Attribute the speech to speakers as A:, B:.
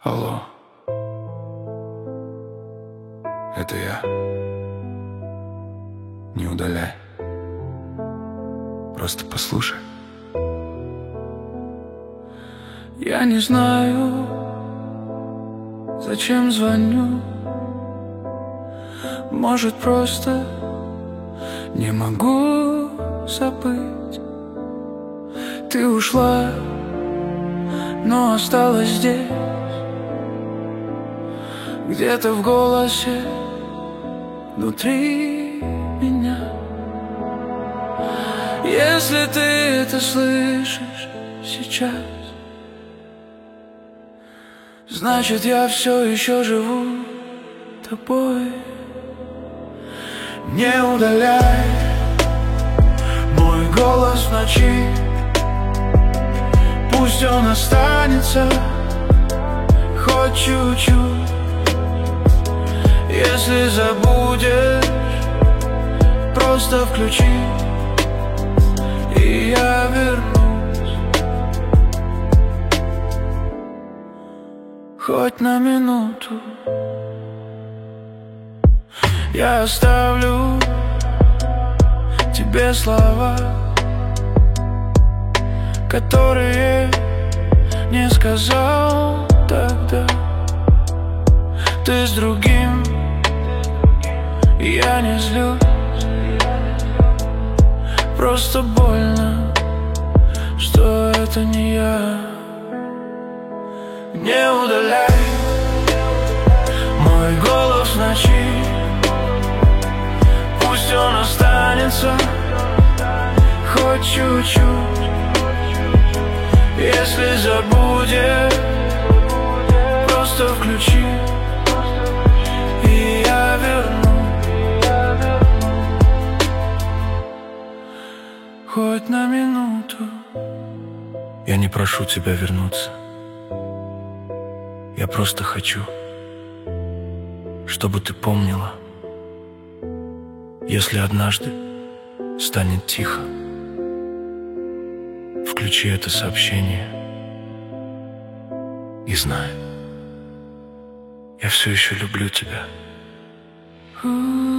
A: Алло, это я. Не удаляй. Просто послушай.
B: Я не знаю, зачем звоню. Может, просто не могу забыть. Ты ушла, но осталась здесь. Где-то в голосе внутри меня. Если ты это слышишь сейчас, значит, я все еще живу тобой. Не удаляй мой голос в ночи. Пусть он останется хоть чуть-чуть. Если забудешь, просто включи, и я вернусь. Хоть на минуту. Я оставлю тебе слова, которые не сказал тогда. Ты с другим, я не злюсь. Просто больно, что это не я. Не удаляй мой голос в ночи. Пусть он останется хоть чуть-чуть. Если забудешь, просто включи, и я вернусь. Хоть на минуту.
C: Я не прошу тебя вернуться. Я просто хочу, чтобы ты помнила, если однажды станет тихо, включи это сообщение и знай, я все еще люблю тебя.